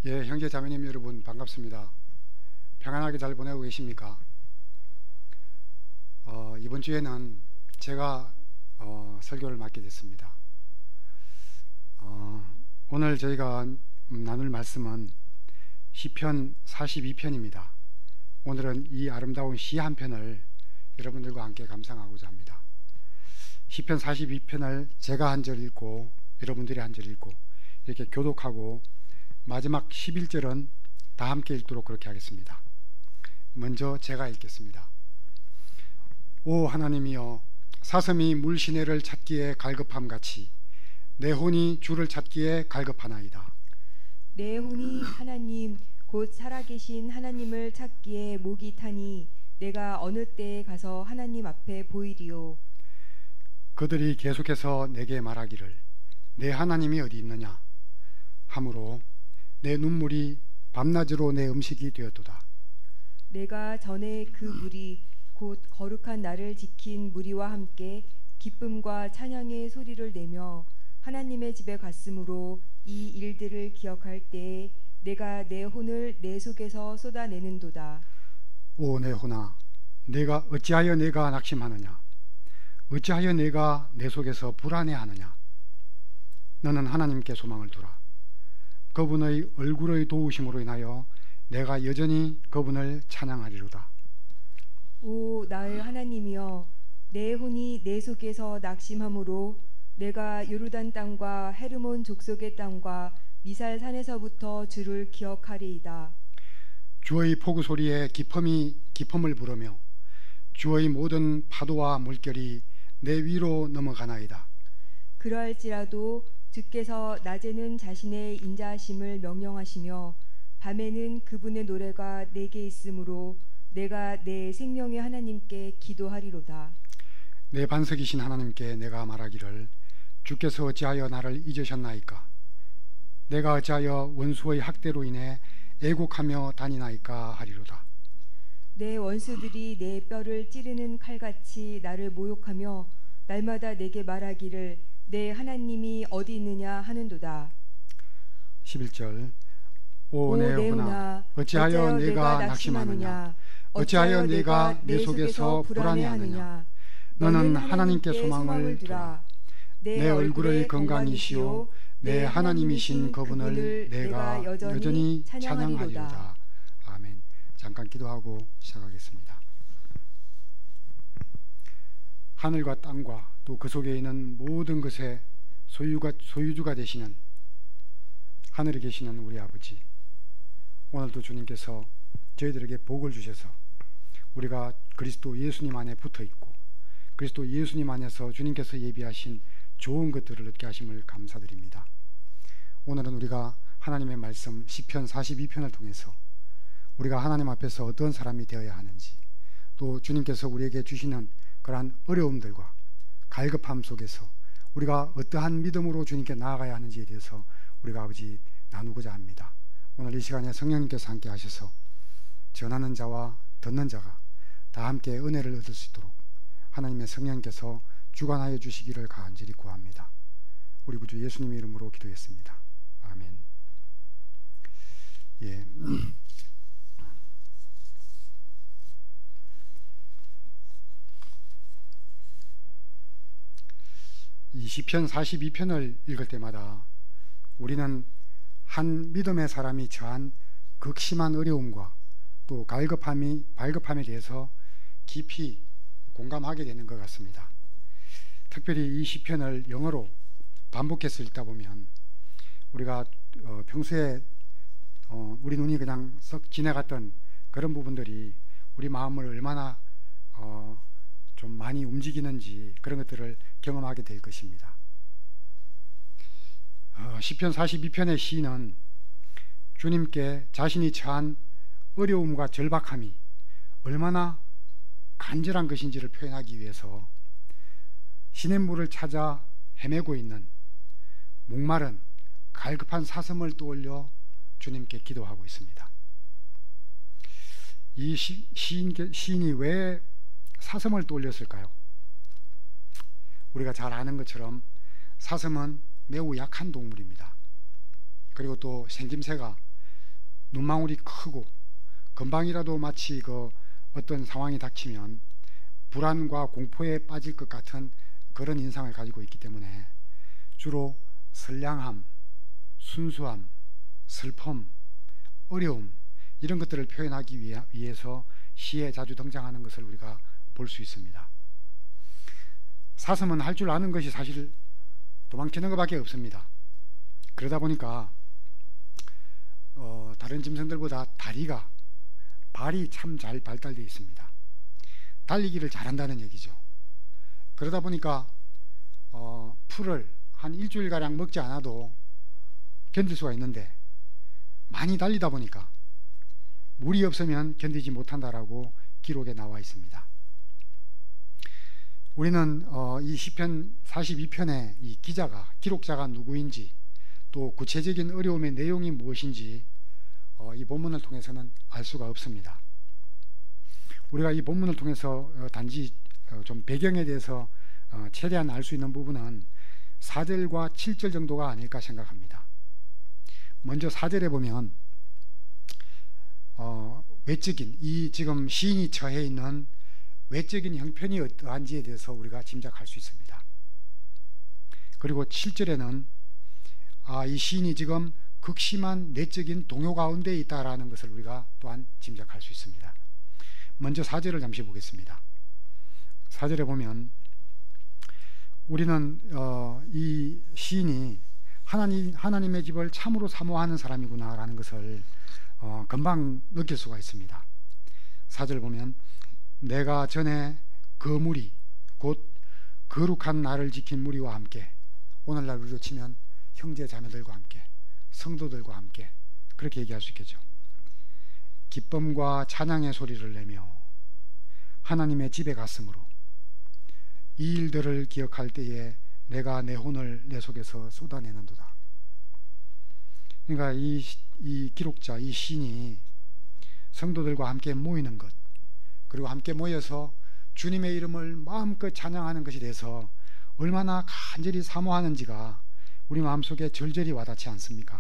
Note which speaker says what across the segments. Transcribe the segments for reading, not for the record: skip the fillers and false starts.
Speaker 1: 예, 형제 자매님 여러분 반갑습니다. 평안하게 잘 보내고 계십니까? 이번 주에는 제가 설교를 맡게 됐습니다. 오늘 저희가 나눌 말씀은 시편 42편입니다. 오늘은 이 아름다운 시 한 편을 여러분들과 함께 감상하고자 합니다. 시편 42편을 제가 한 절 읽고 여러분들이 한 절 읽고 이렇게 교독하고 마지막 11절은 다 함께 읽도록 그렇게 하겠습니다. 먼저 제가 읽겠습니다. 오 하나님이여, 사슴이 물시내를 찾기에 갈급함같이 내 혼이 주를 찾기에 갈급하나이다.
Speaker 2: 내 혼이 하나님 곧 살아계신 하나님을 찾기에 목이 타니 내가 어느 때에 가서 하나님 앞에 보이리요.
Speaker 1: 그들이 계속해서 내게 말하기를 내 하나님이 어디 있느냐 하므로 내 눈물이 밤낮으로 내 음식이 되었도다.
Speaker 2: 내가 전에 그 무리 곧 거룩한 나를 지킨 무리와 함께 기쁨과 찬양의 소리를 내며 하나님의 집에 갔으므로 이 일들을 기억할 때에 내가 내 혼을 내 속에서 쏟아내는도다.
Speaker 1: 오 내 혼아, 내가 어찌하여 내가 낙심하느냐? 어찌하여 내가 내 속에서 불안해하느냐? 너는 하나님께 소망을 두라. 그분의 얼굴의 도우심으로 인하여 내가 여전히 그분을 찬양하리로다.
Speaker 2: 오 나의 하나님이여, 내 혼이 내 속에서 낙심함으로 내가 요르단 땅과 헤르몬 족속의 땅과 미살 산에서부터 주를 기억하리이다.
Speaker 1: 주의 포구 소리에 기쁨을 부르며 주의 모든 파도와 물결이 내 위로 넘어가나이다.
Speaker 2: 그러할지라도 주께서 낮에는 자신의 인자하심을 명령하시며 밤에는 그분의 노래가 내게 있으므로 내가 내 생명의 하나님께 기도하리로다.
Speaker 1: 내 반석이신 하나님께 내가 말하기를 주께서 어찌하여 나를 잊으셨나이까? 내가 어찌하여 원수의 학대로 인해 애곡하며 다니나이까 하리로다.
Speaker 2: 내 원수들이 내 뼈를 찌르는 칼같이 나를 모욕하며 날마다 내게 말하기를 내 하나님이 어디 있느냐 하는도다.
Speaker 1: 11절 오 내 혼아, 어찌하여 내가 낙심하느냐? 어찌하여 내가 내 속에서 불안해하느냐? 너는 하나님께 소망을 두라. 내 얼굴의 건강이시오 내 하나님이신 그분을 내가 여전히 찬양하리로다. 아멘. 잠깐 기도하고 시작하겠습니다. 하늘과 땅과 또 그 속에 있는 모든 것의 소유주가 되시는 하늘에 계시는 우리 아버지, 오늘도 주님께서 저희들에게 복을 주셔서 우리가 그리스도 예수님 안에 붙어있고 그리스도 예수님 안에서 주님께서 예비하신 좋은 것들을 얻게 하심을 감사드립니다. 오늘은 우리가 하나님의 말씀 시편 42편을 통해서 우리가 하나님 앞에서 어떤 사람이 되어야 하는지, 또 주님께서 우리에게 주시는 그러한 어려움들과 갈급함 속에서 우리가 어떠한 믿음으로 주님께 나아가야 하는지에 대해서 우리가 아버지 나누고자 합니다. 오늘 이 시간에 성령님께서 함께 하셔서 전하는 자와 듣는 자가 다 함께 은혜를 얻을 수 있도록 하나님의 성령님께서 주관하여 주시기를 간절히 구합니다. 우리 구주 예수님의 이름으로 기도했습니다. 아멘. 예. 이 시편 42편을 읽을 때마다 우리는 한 믿음의 사람이 처한 극심한 어려움과 또 발급함에 대해서 깊이 공감하게 되는 것 같습니다. 특별히 이 시편을 영어로 반복해서 읽다 보면 우리가 평소에 우리 눈이 그냥 썩 지나갔던 그런 부분들이 우리 마음을 얼마나 좀 많이 움직이는지 그런 것들을 경험하게 될 것입니다. 시편 42편의 시인은 주님께 자신이 처한 어려움과 절박함이 얼마나 간절한 것인지를 표현하기 위해서 시냇물을 찾아 헤매고 있는 목마른 갈급한 사슴을 떠올려 주님께 기도하고 있습니다. 이 시인이 왜 사슴을 떠올렸을까요? 우리가 잘 아는 것처럼 사슴은 매우 약한 동물입니다. 그리고 또 생김새가 눈망울이 크고 금방이라도 마치 어떤 상황이 닥치면 불안과 공포에 빠질 것 같은 그런 인상을 가지고 있기 때문에 주로 선량함, 순수함, 슬픔, 어려움 이런 것들을 표현하기 위해서 시에 자주 등장하는 것을 우리가 볼 수 있습니다. 사슴은 할 줄 아는 것이 사실 도망치는 것밖에 없습니다. 그러다 보니까 다른 짐승들보다 발이 참 잘 발달되어 있습니다. 달리기를 잘한다는 얘기죠. 그러다 보니까 풀을 한 일주일가량 먹지 않아도 견딜 수가 있는데 많이 달리다 보니까 물이 없으면 견디지 못한다라고 기록에 나와 있습니다. 우리는 이 시편 42편의 이 기록자가 누구인지 또 구체적인 어려움의 내용이 무엇인지 이 본문을 통해서는 알 수가 없습니다. 우리가 이 본문을 통해서 단지 좀 배경에 대해서 최대한 알 수 있는 부분은 4절과 7절 정도가 아닐까 생각합니다. 먼저 4절에 보면 외적인 이 지금 시인이 처해 있는 외적인 형편이 어떠한지에 대해서 우리가 짐작할 수 있습니다. 그리고 7절에는 이 시인이 지금 극심한 내적인 동요 가운데 있다라는 것을 우리가 또한 짐작할 수 있습니다. 먼저 4절을 잠시 보겠습니다. 4절에 보면 우리는 이 시인이 하나님의 집을 참으로 사모하는 사람이구나라는 것을 금방 느낄 수가 있습니다. 4절 보면 내가 전에 그 무리 곧 거룩한 나를 지킨 무리와 함께, 오늘날 우리로 치면 형제 자매들과 함께 성도들과 함께 그렇게 얘기할 수 있겠죠. 기쁨과 찬양의 소리를 내며 하나님의 집에 갔으므로 이 일들을 기억할 때에 내가 내 혼을 내 속에서 쏟아내는도다. 그러니까 이 기록자, 이 시인이 성도들과 함께 모이는 것, 그리고 함께 모여서 주님의 이름을 마음껏 찬양하는 것에 대해서 얼마나 간절히 사모하는지가 우리 마음속에 절절히 와닿지 않습니까?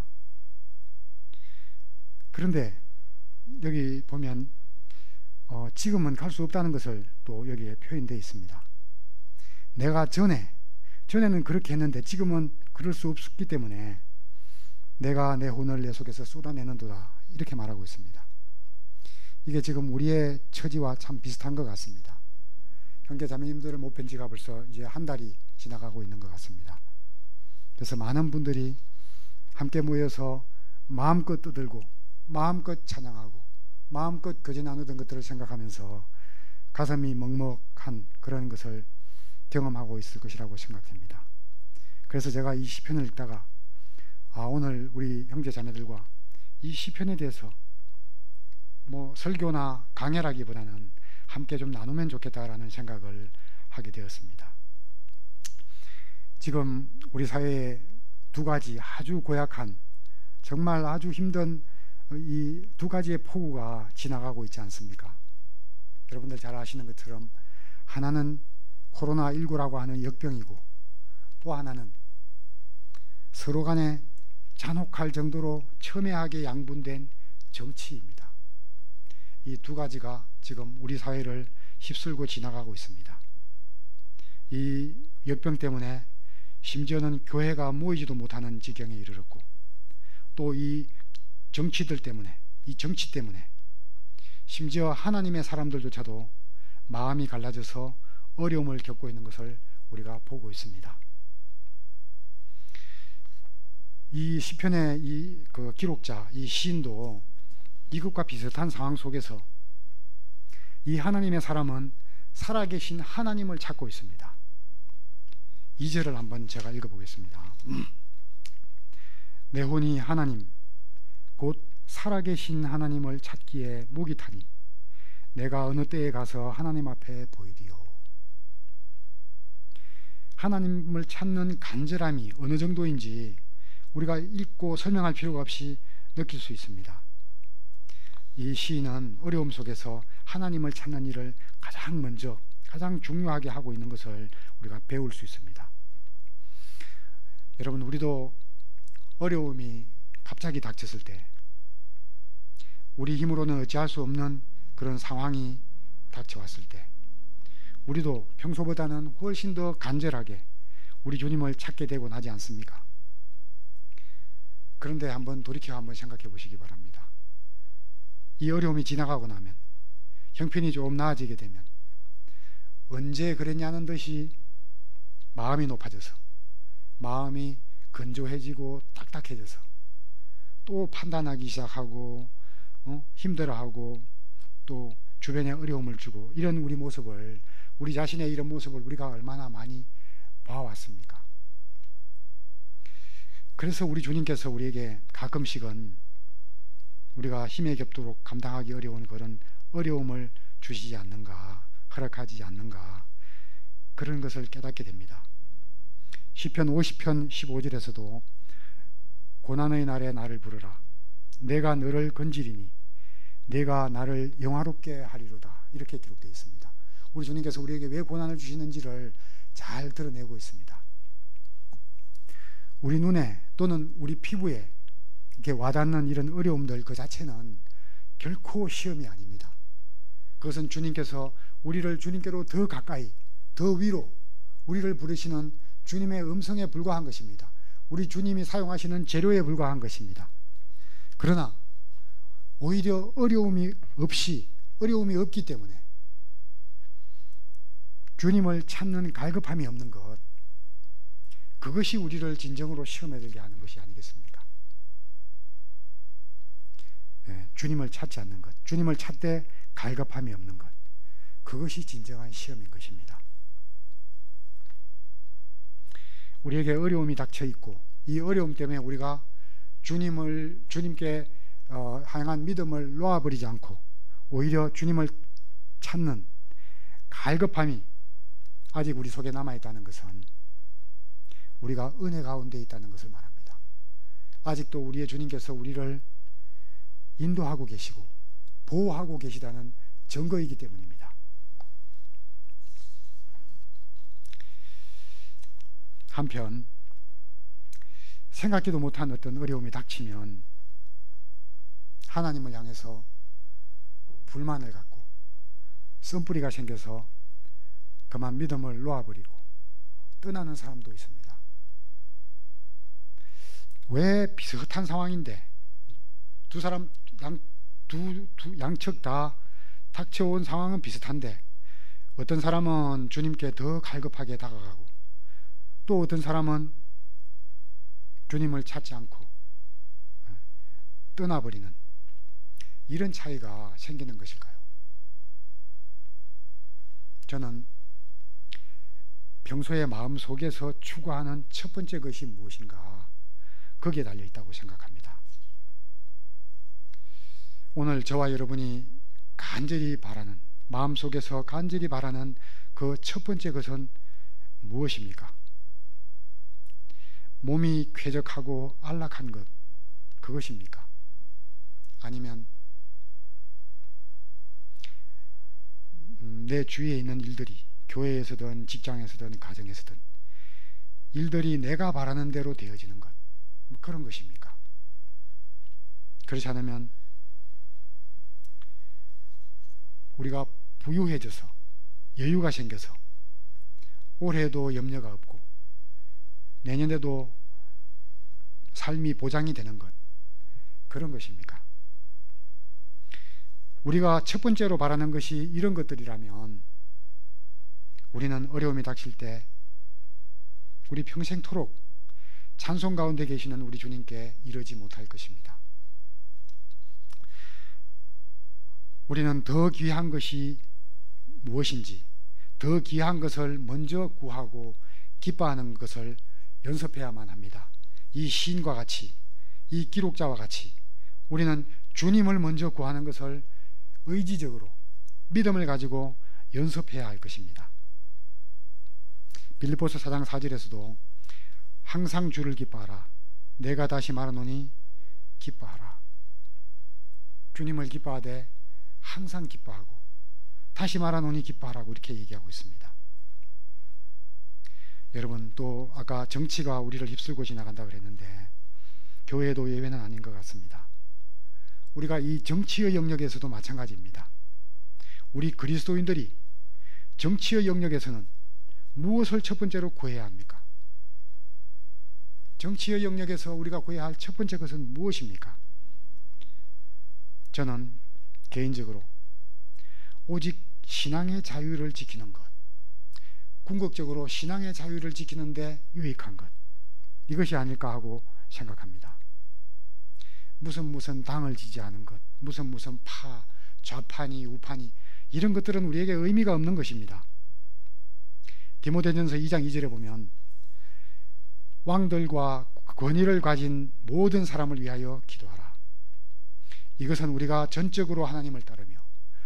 Speaker 1: 그런데 여기 보면 지금은 갈 수 없다는 것을 또 여기에 표현되어 있습니다. 내가 전에는 그렇게 했는데 지금은 그럴 수 없기 때문에 내가 내 혼을 내 속에서 쏟아내는도다, 이렇게 말하고 있습니다. 이게 지금 우리의 처지와 참 비슷한 것 같습니다. 형제 자매님들을 못 뵌 지가 벌써 이제 한 달이 지나가고 있는 것 같습니다. 그래서 많은 분들이 함께 모여서 마음껏 떠들고 마음껏 찬양하고 마음껏 거저 나누던 것들을 생각하면서 가슴이 먹먹한 그런 것을 경험하고 있을 것이라고 생각됩니다. 그래서 제가 이 시편을 읽다가 오늘 우리 형제 자매들과 이 시편에 대해서 설교나 강해라기보다는 함께 좀 나누면 좋겠다라는 생각을 하게 되었습니다. 지금 우리 사회에 두 가지 아주 고약한, 정말 아주 힘든 이 두 가지의 폭우가 지나가고 있지 않습니까? 여러분들 잘 아시는 것처럼 하나는 코로나19라고 하는 역병이고, 또 하나는 서로 간에 잔혹할 정도로 첨예하게 양분된 정치입니다. 이 두 가지가 지금 우리 사회를 휩쓸고 지나가고 있습니다. 이 역병 때문에 심지어는 교회가 모이지도 못하는 지경에 이르렀고, 또 이 정치들 때문에, 이 정치 때문에 심지어 하나님의 사람들조차도 마음이 갈라져서 어려움을 겪고 있는 것을 우리가 보고 있습니다. 이 시편의 그 기록자, 이 시인도 이것과 비슷한 상황 속에서 이 하나님의 사람은 살아계신 하나님을 찾고 있습니다. 2절을 한번 제가 읽어보겠습니다. 내 혼이 하나님 곧 살아계신 하나님을 찾기에 목이 타니 내가 어느 때에 가서 하나님 앞에 보이리요. 하나님을 찾는 간절함이 어느 정도인지 우리가 읽고 설명할 필요가 없이 느낄 수 있습니다. 이 시인은 어려움 속에서 하나님을 찾는 일을 가장 먼저, 가장 중요하게 하고 있는 것을 우리가 배울 수 있습니다. 여러분, 우리도 어려움이 갑자기 닥쳤을 때 우리 힘으로는 어찌할 수 없는 그런 상황이 닥쳐왔을 때 우리도 평소보다는 훨씬 더 간절하게 우리 주님을 찾게 되곤 하지 않습니까? 그런데 한번 돌이켜 한번 생각해 보시기 바랍니다. 이 어려움이 지나가고 나면, 형편이 조금 나아지게 되면 언제 그랬냐는 듯이 마음이 높아져서, 마음이 건조해지고 딱딱해져서 또 판단하기 시작하고 힘들어하고 또 주변에 어려움을 주고, 이런 우리 모습을, 우리 자신의 이런 모습을 우리가 얼마나 많이 봐왔습니까? 그래서 우리 주님께서 우리에게 가끔씩은 우리가 힘에 겹도록 감당하기 어려운 그런 어려움을 주시지 않는가, 허락하지 않는가, 그런 것을 깨닫게 됩니다. 시편 50편 15절에서도 고난의 날에 나를 부르라, 내가 너를 건지리니 내가 나를 영화롭게 하리로다, 이렇게 기록되어 있습니다. 우리 주님께서 우리에게 왜 고난을 주시는지를 잘 드러내고 있습니다. 우리 눈에 또는 우리 피부에 이렇게 와닿는 이런 어려움들 그 자체는 결코 시험이 아닙니다. 그것은 주님께서 우리를 주님께로 더 가까이, 더 위로 우리를 부르시는 주님의 음성에 불과한 것입니다. 우리 주님이 사용하시는 재료에 불과한 것입니다. 그러나 오히려 어려움이 없기 때문에 주님을 찾는 갈급함이 없는 것, 그것이 우리를 진정으로 시험에 들게 하는 것이 아니겠습니까? 주님을 찾지 않는 것, 주님을 찾되 갈급함이 없는 것, 그것이 진정한 시험인 것입니다. 우리에게 어려움이 닥쳐 있고 이 어려움 때문에 우리가 주님께 향한 믿음을 놓아버리지 않고 오히려 주님을 찾는 갈급함이 아직 우리 속에 남아있다는 것은 우리가 은혜 가운데 있다는 것을 말합니다. 아직도 우리의 주님께서 우리를 인도하고 계시고 보호하고 계시다는 증거이기 때문입니다. 한편 생각지도 못한 어떤 어려움이 닥치면 하나님을 향해서 불만을 갖고 쓴뿌리가 생겨서 그만 믿음을 놓아버리고 떠나는 사람도 있습니다. 왜 비슷한 상황인데 두 사람 양측 다 닥쳐온 상황은 비슷한데 어떤 사람은 주님께 더 갈급하게 다가가고 또 어떤 사람은 주님을 찾지 않고 떠나버리는 이런 차이가 생기는 것일까요? 저는 평소에 마음속에서 추구하는 첫 번째 것이 무엇인가, 거기에 달려 있다고 생각합니다. 오늘 저와 여러분이 간절히 바라는, 마음속에서 간절히 바라는 그 첫 번째 것은 무엇입니까? 몸이 쾌적하고 안락한 것, 그것입니까? 아니면 내 주위에 있는 일들이, 교회에서든 직장에서든 가정에서든 일들이 내가 바라는 대로 되어지는 것, 그런 것입니까? 그렇지 않으면 우리가 부유해져서 여유가 생겨서 올해도 염려가 없고 내년에도 삶이 보장이 되는 것, 그런 것입니까? 우리가 첫 번째로 바라는 것이 이런 것들이라면 우리는 어려움이 닥칠 때 우리 평생토록 찬송 가운데 계시는 우리 주님께 이르지 못할 것입니다. 우리는 더 귀한 것이 무엇인지, 더 귀한 것을 먼저 구하고 기뻐하는 것을 연습해야만 합니다. 이 시인과 같이, 이 기록자와 같이 우리는 주님을 먼저 구하는 것을 의지적으로 믿음을 가지고 연습해야 할 것입니다. 빌립보서 4장 4절에서도 항상 주를 기뻐하라, 내가 다시 말하노니 기뻐하라. 주님을 기뻐하되 항상 기뻐하고 다시 말하노니 기뻐하라고 이렇게 얘기하고 있습니다. 여러분, 또 아까 정치가 우리를 휩쓸고 지나간다고 그랬는데 교회도 예외는 아닌 것 같습니다. 우리가 이 정치의 영역에서도 마찬가지입니다. 우리 그리스도인들이 정치의 영역에서는 무엇을 첫 번째로 구해야 합니까? 정치의 영역에서 우리가 구해야 할 첫 번째 것은 무엇입니까? 저는 개인적으로 오직 신앙의 자유를 지키는 것, 궁극적으로 신앙의 자유를 지키는 데 유익한 것, 이것이 아닐까 하고 생각합니다. 무슨 당을 지지하는 것, 무슨 좌파니 우파니 이런 것들은 우리에게 의미가 없는 것입니다. 디모데전서 2장 2절에 보면 왕들과 권위를 가진 모든 사람을 위하여 기도하라. 이것은 우리가 전적으로 하나님을 따르며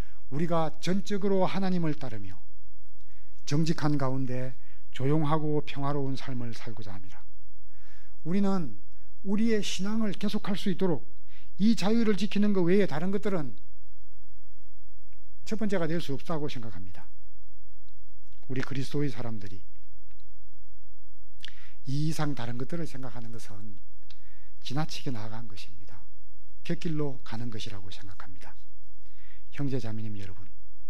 Speaker 1: 정직한 가운데 조용하고 평화로운 삶을 살고자 합니다. 우리는 우리의 신앙을 계속할 수 있도록 이 자유를 지키는 것 외에 다른 것들은 첫 번째가 될 수 없다고 생각합니다. 우리 그리스도의 사람들이 이 이상 다른 것들을 생각하는 것은 지나치게 나아간 것입니다. 곁길로 가는 것이라고 생각합니다. 형제 자매님 여러분,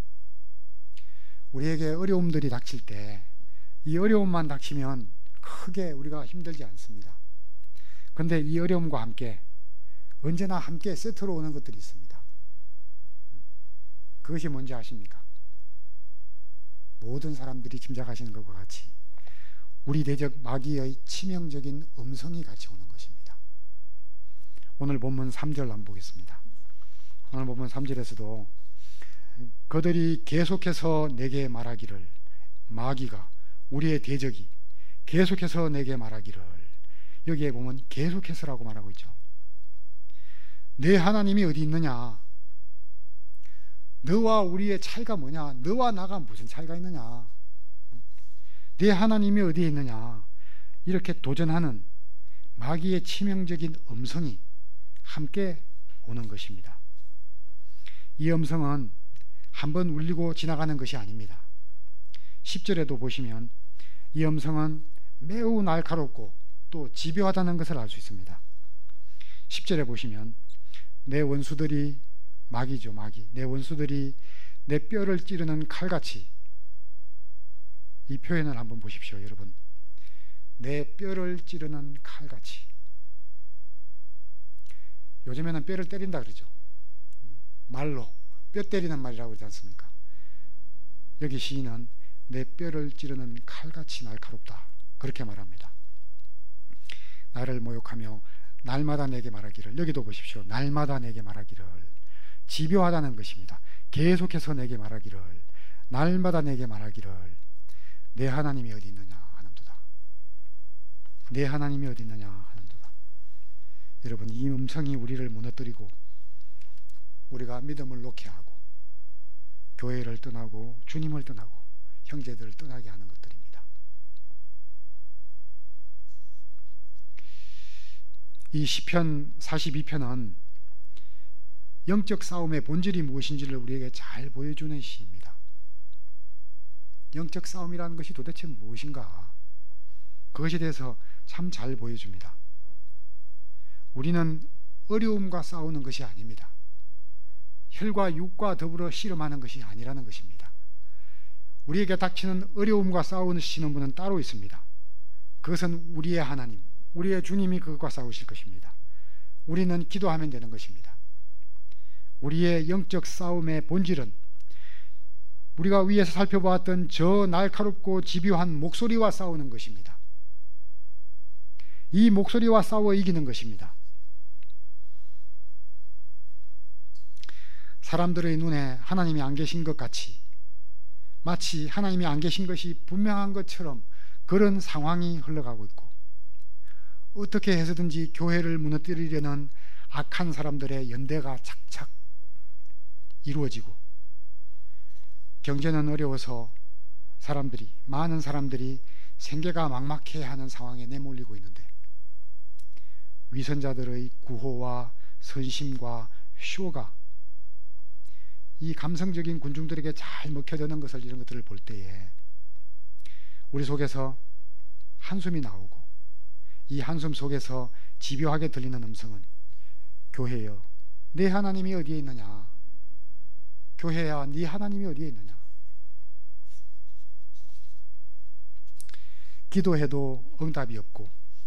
Speaker 1: 우리에게 어려움들이 닥칠 때 이 어려움만 닥치면 크게 우리가 힘들지 않습니다. 그런데 이 어려움과 함께 언제나 함께 세트로 오는 것들이 있습니다. 그것이 뭔지 아십니까? 모든 사람들이 짐작하시는 것과 같이 우리 대적 마귀의 치명적인 음성이 같이 오는 것입니다. 오늘 본문 3절 한번 보겠습니다. 오늘 본문 3절에서도 그들이 계속해서 내게 말하기를, 마귀가, 우리의 대적이 계속해서 내게 말하기를, 여기에 보면 계속해서라고 말하고 있죠. 내 하나님이 어디 있느냐? 너와 우리의 차이가 뭐냐? 너와 나가 무슨 차이가 있느냐? 내 하나님이 어디에 있느냐? 이렇게 도전하는 마귀의 치명적인 음성이 함께 오는 것입니다. 이 음성은 한번 울리고 지나가는 것이 아닙니다. 10절에도 보시면 이 음성은 매우 날카롭고 또 집요하다는 것을 알 수 있습니다. 10절에 보시면 내 원수들이, 마귀죠, 마귀, 내 원수들이 내 뼈를 찌르는 칼같이, 이 표현을 한번 보십시오. 여러분, 내 뼈를 찌르는 칼같이. 요즘에는 뼈를 때린다 그러죠. 말로 뼈 때리는 말이라고 그러지 않습니까? 여기 시인은 내 뼈를 찌르는 칼같이 날카롭다, 그렇게 말합니다. 나를 모욕하며 날마다 내게 말하기를, 여기도 보십시오. 날마다 내게 말하기를. 집요하다는 것입니다. 계속해서 내게 말하기를, 날마다 내게 말하기를, 내 하나님이 어디 있느냐 하는도다. 내 하나님이 어디 있느냐 하는도다. 여러분, 이 음성이 우리를 무너뜨리고 우리가 믿음을 놓게 하고 교회를 떠나고 주님을 떠나고 형제들을 떠나게 하는 것들입니다. 이 시편 42편은 영적 싸움의 본질이 무엇인지를 우리에게 잘 보여주는 시입니다. 영적 싸움이라는 것이 도대체 무엇인가, 그것에 대해서 참 잘 보여줍니다. 우리는 어려움과 싸우는 것이 아닙니다. 혈과 육과 더불어 씨름하는 것이 아니라는 것입니다. 우리에게 닥치는 어려움과 싸우시는 분은 따로 있습니다. 그것은 우리의 하나님, 우리의 주님이 그것과 싸우실 것입니다. 우리는 기도하면 되는 것입니다. 우리의 영적 싸움의 본질은 우리가 위에서 살펴보았던 저 날카롭고 집요한 목소리와 싸우는 것입니다. 이 목소리와 싸워 이기는 것입니다. 사람들의 눈에 하나님이 안 계신 것 같이, 마치 하나님이 안 계신 것이 분명한 것처럼 그런 상황이 흘러가고 있고, 어떻게 해서든지 교회를 무너뜨리려는 악한 사람들의 연대가 착착 이루어지고, 경제는 어려워서 많은 사람들이 생계가 막막해하는 상황에 내몰리고 있는데, 위선자들의 구호와 선심과 쇼가 이 감성적인 군중들에게 잘 먹혀드는 것을, 이런 것들을 볼 때에 우리 속에서 한숨이 나오고, 이 한숨 속에서 집요하게 들리는 음성은 교회여 내 하나님이 어디에 있느냐? 교회야, 네 하나님이 어디에 있느냐? 기도해도 응답이 없고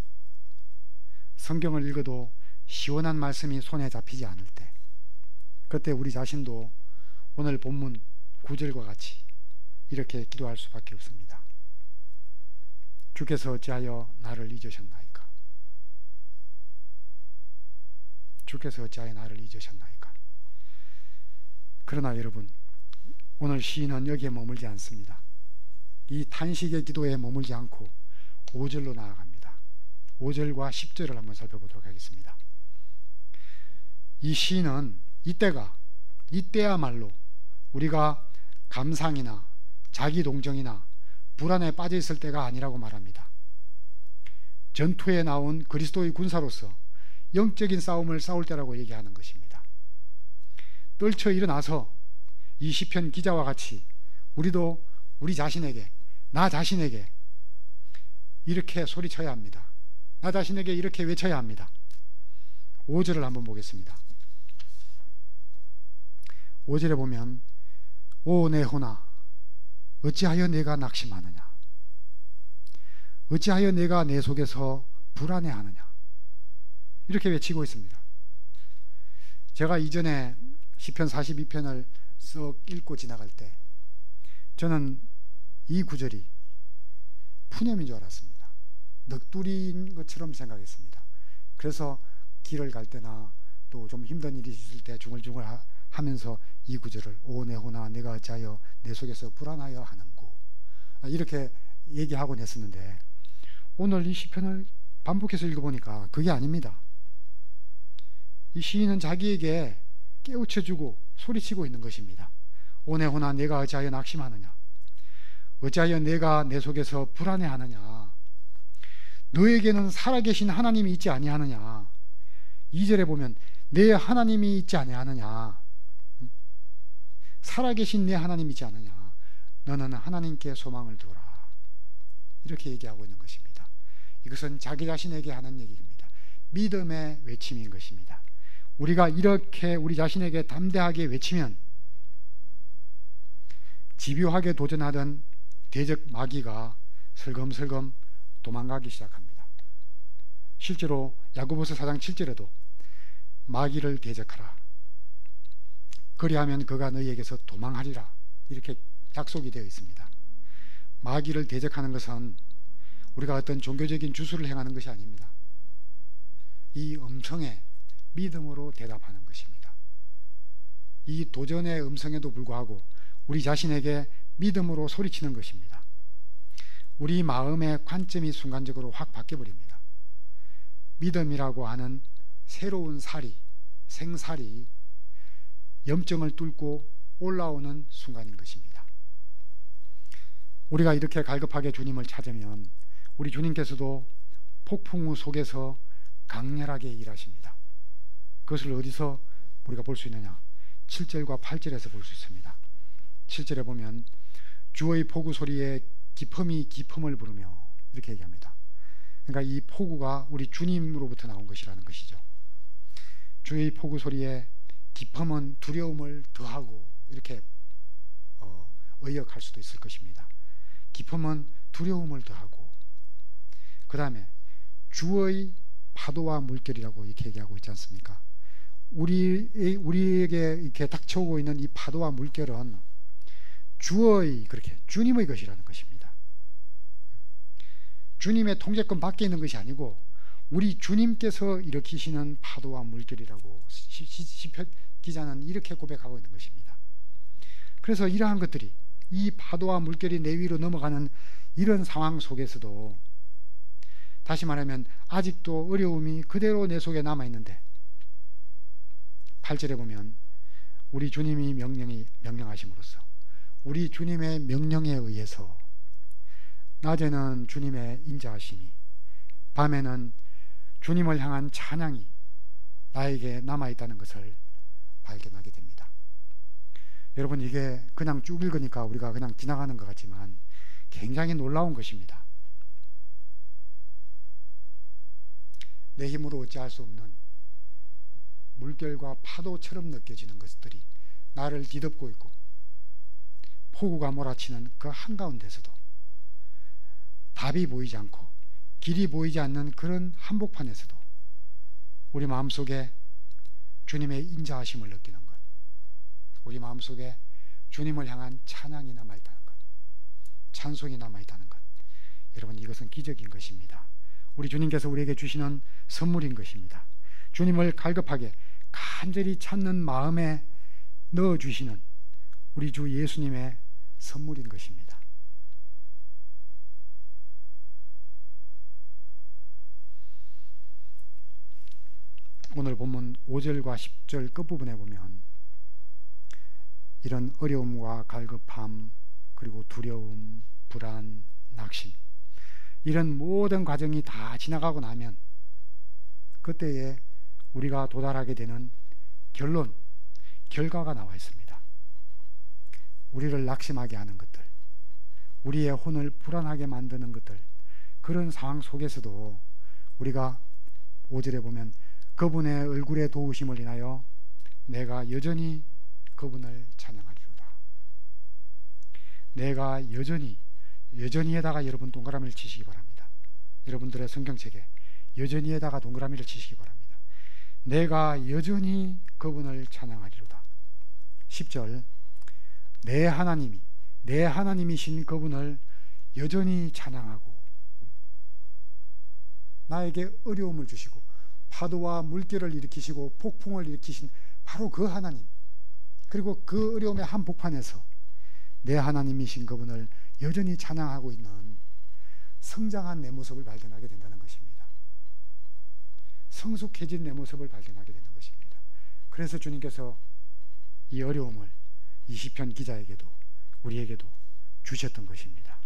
Speaker 1: 성경을 읽어도 시원한 말씀이 손에 잡히지 않을 때, 그때 우리 자신도 오늘 본문 9절과 같이 이렇게 기도할 수밖에 없습니다. 주께서 어찌하여 나를 잊으셨나이까? 주께서 어찌하여 나를 잊으셨나이까? 그러나 여러분, 오늘 시인은 여기에 머물지 않습니다. 이 탄식의 기도에 머물지 않고 5절로 나아갑니다. 5절과 10절을 한번 살펴보도록 하겠습니다. 이 시인은 이때야말로 우리가 감상이나 자기동정이나 불안에 빠져 있을 때가 아니라고 말합니다. 전투에 나온 그리스도의 군사로서 영적인 싸움을 싸울 때라고 얘기하는 것입니다. 떨쳐 일어나서 이 시편 기자와 같이 우리도 우리 자신에게, 나 자신에게 이렇게 소리쳐야 합니다. 나 자신에게 이렇게 외쳐야 합니다. 5절을 한번 보겠습니다. 5절에 보면 오 내 혼아 어찌하여 내가 낙심하느냐? 어찌하여 내가 내 속에서 불안해하느냐? 이렇게 외치고 있습니다. 제가 이전에 시편 42편을 썩 읽고 지나갈 때 저는 이 구절이 푸념인 줄 알았습니다. 넋두리인 것처럼 생각했습니다. 그래서 길을 갈 때나 또 좀 힘든 일이 있을 때 중얼중얼 하면서 이 구절을 오 내 혼아 내가 어찌하여 내 속에서 불안하여 하는고 이렇게 얘기하곤 했었는데, 오늘 이 시편을 반복해서 읽어보니까 그게 아닙니다. 이 시인은 자기에게 깨우쳐주고 소리치고 있는 것입니다. 오 내 혼아 내가 어찌하여 낙심하느냐? 어찌하여 내가 내 속에서 불안해하느냐? 너에게는 살아계신 하나님이 있지 아니하느냐? 2절에 보면 내 하나님이 있지 아니하느냐? 살아계신 내 하나님이 있지 않느냐? 너는 하나님께 소망을 두라. 이렇게 얘기하고 있는 것입니다. 이것은 자기 자신에게 하는 얘기입니다. 믿음의 외침인 것입니다. 우리가 이렇게 우리 자신에게 담대하게 외치면 집요하게 도전하던 대적 마귀가 슬금슬금 도망가기 시작합니다. 실제로 야고보서 4장 7절에도 마귀를 대적하라. 그리하면 그가 너희에게서 도망하리라. 이렇게 약속이 되어 있습니다. 마귀를 대적하는 것은 우리가 어떤 종교적인 주술을 행하는 것이 아닙니다. 이 음성에 믿음으로 대답하는 것입니다. 이 도전의 음성에도 불구하고 우리 자신에게 믿음으로 소리치는 것입니다. 우리 마음의 관점이 순간적으로 확 바뀌어버립니다. 믿음이라고 하는 새로운 살이, 생살이 염증을 뚫고 올라오는 순간인 것입니다. 우리가 이렇게 갈급하게 주님을 찾으면 우리 주님께서도 폭풍우 속에서 강렬하게 일하십니다. 그것을 어디서 우리가 볼 수 있느냐? 7절과 8절에서 볼 수 있습니다. 7절에 보면 주의 폭우 소리에 기품이 기품을 부르며 이렇게 얘기합니다. 그러니까 이 폭우가 우리 주님으로부터 나온 것이라는 것이죠. 주의 폭우 소리에 기품은 두려움을 더하고 이렇게 의역할 수도 있을 것입니다. 기품은 두려움을 더하고, 그 다음에 주의 파도와 물결이라고 이렇게 얘기하고 있지 않습니까? 우리에게 이렇게 닥쳐오고 있는 이 파도와 물결은 그렇게 주님의 것이라는 것입니다. 주님의 통제권 밖에 있는 것이 아니고 우리 주님께서 일으키시는 파도와 물결이라고 시편 기자는 이렇게 고백하고 있는 것입니다. 그래서 이러한 것들이, 이 파도와 물결이 내 위로 넘어가는 이런 상황 속에서도, 다시 말하면 아직도 어려움이 그대로 내 속에 남아있는데 8절에 보면 우리 주님이 명령하심으로써, 우리 주님의 명령에 의해서 낮에는 주님의 인자하심이, 밤에는 주님을 향한 찬양이 나에게 남아있다는 것을 발견하게 됩니다. 여러분, 이게 그냥 쭉 읽으니까 우리가 그냥 지나가는 것 같지만 굉장히 놀라운 것입니다. 내 힘으로 어찌할 수 없는 물결과 파도처럼 느껴지는 것들이 나를 뒤덮고 있고, 폭우가 몰아치는 그 한가운데서도 답이 보이지 않고 길이 보이지 않는 그런 한복판에서도 우리 마음속에 주님의 인자하심을 느끼는 것, 우리 마음속에 주님을 향한 찬양이 남아있다는 것, 찬송이 남아있다는 것, 여러분, 이것은 기적인 것입니다. 우리 주님께서 우리에게 주시는 선물인 것입니다. 주님을 갈급하게 간절히 찾는 마음에 넣어주시는 우리 주 예수님의 선물인 것입니다. 오늘 본문 5절과 10절 끝부분에 보면 이런 어려움과 갈급함, 그리고 두려움, 불안, 낙심, 이런 모든 과정이 다 지나가고 나면 그때에 우리가 도달하게 되는 결론, 결과가 나와 있습니다. 우리를 낙심하게 하는 것들, 우리의 혼을 불안하게 만드는 것들, 그런 상황 속에서도 우리가 5절에 보면 그분의 얼굴의 도우심을 인하여 내가 여전히 그분을 찬양하리로다. 내가 여전히에다가 여러분 동그라미를 치시기 바랍니다. 여러분들의 성경책에 여전히에다가 동그라미를 치시기 바랍니다. 내가 여전히 그분을 찬양하리로다. 10절, 내 하나님이신 그분을 여전히 찬양하고, 나에게 어려움을 주시고 파도와 물결을 일으키시고 폭풍을 일으키신 바로 그 하나님, 그리고 그 어려움의 한복판에서 내 하나님이신 그분을 여전히 찬양하고 있는 성장한 내 모습을 발견하게 된다는 것입니다. 성숙해진 내 모습을 발견하게 되는 것입니다. 그래서 주님께서 이 어려움을 이 시편 기자에게도 우리에게도 주셨던 것입니다.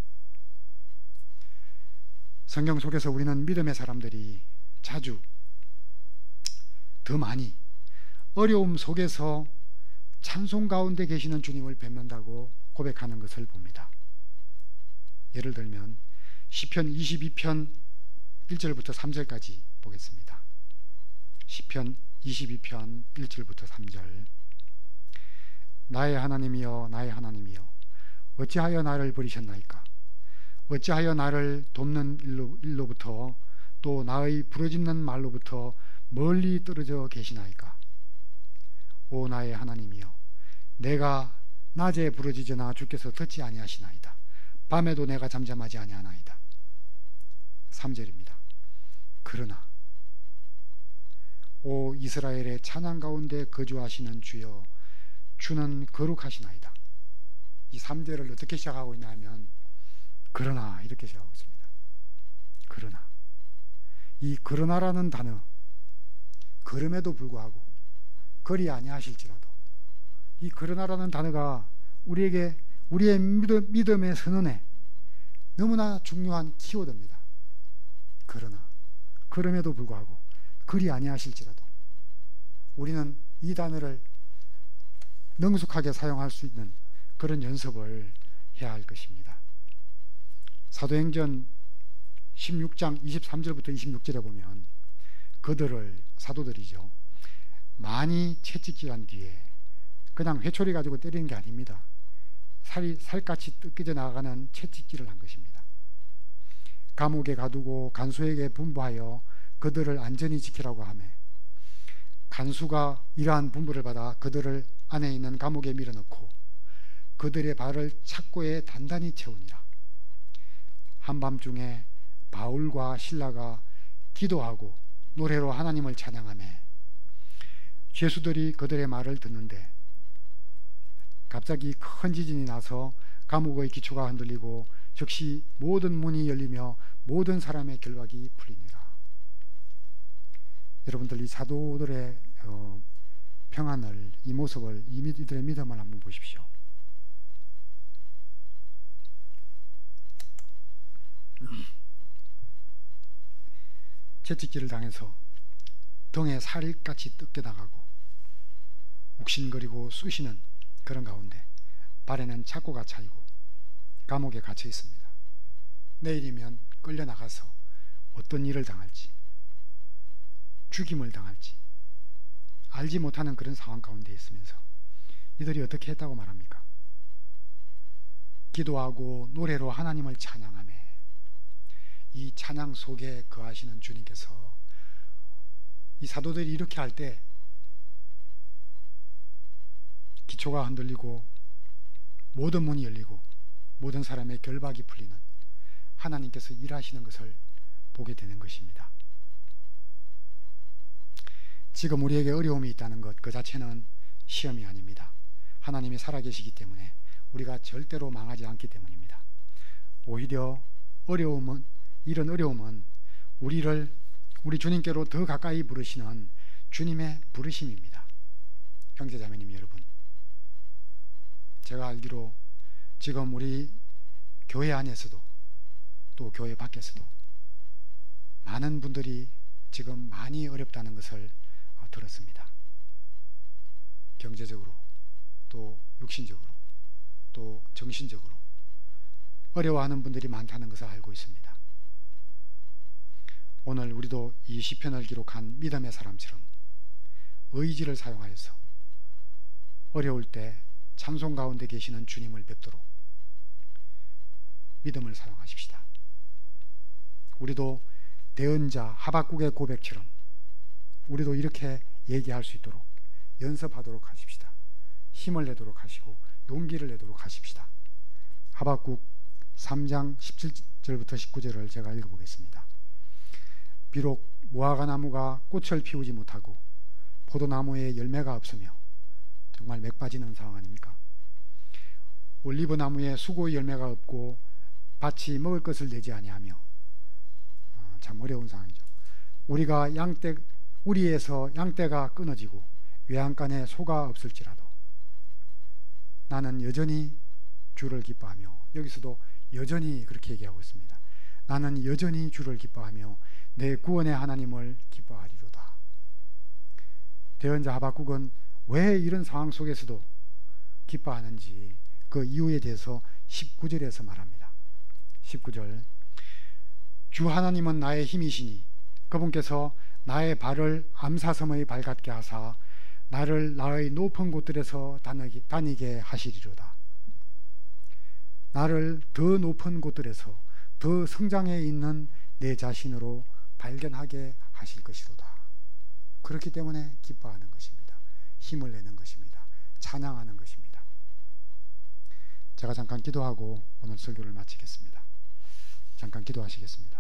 Speaker 1: 성경 속에서 우리는 믿음의 사람들이 자주 더 많이 어려움 속에서 찬송 가운데 계시는 주님을 뵙는다고 고백하는 것을 봅니다. 예를 들면 시편 22편 1절부터 3절까지 보겠습니다. 시편 22편 1절부터 3절. 나의 하나님이여, 나의 하나님이여, 어찌하여 나를 버리셨나이까? 어찌하여 나를 돕는 일로부터 또 나의 부르짖는 말로부터 멀리 떨어져 계시나이까? 오 나의 하나님이여, 내가 낮에 부르짖으나 주께서 듣지 아니하시나이다. 밤에도 내가 잠잠하지 아니하나이다. 3절입니다. 그러나 오 이스라엘의 찬양 가운데 거주하시는 주여, 주는 거룩하시나이다. 이 3절을 어떻게 시작하고 있냐 하면 그러나 이렇게 시작하고 있습니다. 그러나, 이 그러나라는 단어, 그럼에도 불구하고 그리 아니하실지라도, 이 그러나라는 단어가 우리에게 우리의 믿음의 선언에 너무나 중요한 키워드입니다. 그러나, 그럼에도 불구하고 그리 아니하실지라도 우리는 이 단어를 능숙하게 사용할 수 있는 그런 연습을 해야 할 것입니다. 사도행전 16장 23절부터 26절에 보면 그들을, 사도들이죠, 많이 채찍질한 뒤에 그냥 회초리 가지고 때리는 게 아닙니다. 살같이 뜯겨져 나가는 채찍질을 한 것입니다. 감옥에 가두고 간수에게 분부하여 그들을 안전히 지키라고 하며, 간수가 이러한 분부를 받아 그들을 안에 있는 감옥에 밀어넣고 그들의 발을 착고에 단단히 채우니라. 한밤중에 바울과 실라가 기도하고 노래로 하나님을 찬양하며 죄수들이 그들의 말을 듣는데 갑자기 큰 지진이 나서 감옥의 기초가 흔들리고 즉시 모든 문이 열리며 모든 사람의 결박이 풀리니라. 여러분들, 이 사도들의 평안을, 이 모습을, 이들의 믿음을 한번 보십시오. 채찍질을 당해서 등에 살같이 뜯겨나가고 욱신거리고 쑤시는 그런 가운데 발에는 착고가 차이고 감옥에 갇혀 있습니다. 내일이면 끌려나가서 어떤 일을 당할지, 죽임을 당할지, 알지 못하는 그런 상황 가운데 있으면서 이들이 어떻게 했다고 말합니까? 기도하고 노래로 하나님을 찬양하며 이 찬양 속에 거하시는 주님께서 이 사도들이 이렇게 할 때 기초가 흔들리고 모든 문이 열리고 모든 사람의 결박이 풀리는 하나님께서 일하시는 것을 보게 되는 것입니다. 지금 우리에게 어려움이 있다는 것 그 자체는 시험이 아닙니다. 하나님이 살아계시기 때문에 우리가 절대로 망하지 않기 때문입니다. 오히려 이런 어려움은 우리 주님께로 더 가까이 부르시는 주님의 부르심입니다. 형제자매님 여러분, 제가 알기로 지금 우리 교회 안에서도 또 교회 밖에서도 많은 분들이 지금 많이 어렵다는 것을 들었습니다. 경제적으로 또 육신적으로 또 정신적으로 어려워하는 분들이 많다는 것을 알고 있습니다. 오늘 우리도 이 시편을 기록한 믿음의 사람처럼 의지를 사용하여서 어려울 때 찬송 가운데 계시는 주님을 뵙도록 믿음을 사용하십시다. 우리도 대언자 하박국의 고백처럼 우리도 이렇게 얘기할 수 있도록 연습하도록 하십시다. 힘을 내도록 하시고 용기를 내도록 하십시다. 하박국 3장 17절부터 19절을 제가 읽어보겠습니다. 비록 무화과 나무가 꽃을 피우지 못하고 포도나무에 열매가 없으며 정말 맥 빠지는 상황 아닙니까? 올리브 나무에 수고 열매가 없고 밭이 먹을 것을 내지 아니하며 참 어려운 상황이죠. 우리에서 양떼가 끊어지고 외양간에 소가 없을지라도 나는 여전히 주를 기뻐하며, 여기서도 여전히 그렇게 얘기하고 있습니다. 나는 여전히 주를 기뻐하며 내 구원의 하나님을 기뻐하리로다. 대언자 하박국은 왜 이런 상황 속에서도 기뻐하는지 그 이유에 대해서 19절에서 말합니다. 19절, 주 하나님은 나의 힘이시니 그분께서 나의 발을 암사섬의 발 같게 하사 나를 나의 높은 곳들에서 다니게 하시리로다. 나를 더 높은 곳들에서 더 성장해 있는 내 자신으로 발견하게 하실 것이로다. 그렇기 때문에 기뻐하는 것입니다. 힘을 내는 것입니다. 찬양하는 것입니다. 제가 잠깐 기도하고 오늘 설교를 마치겠습니다. 잠깐 기도하시겠습니다.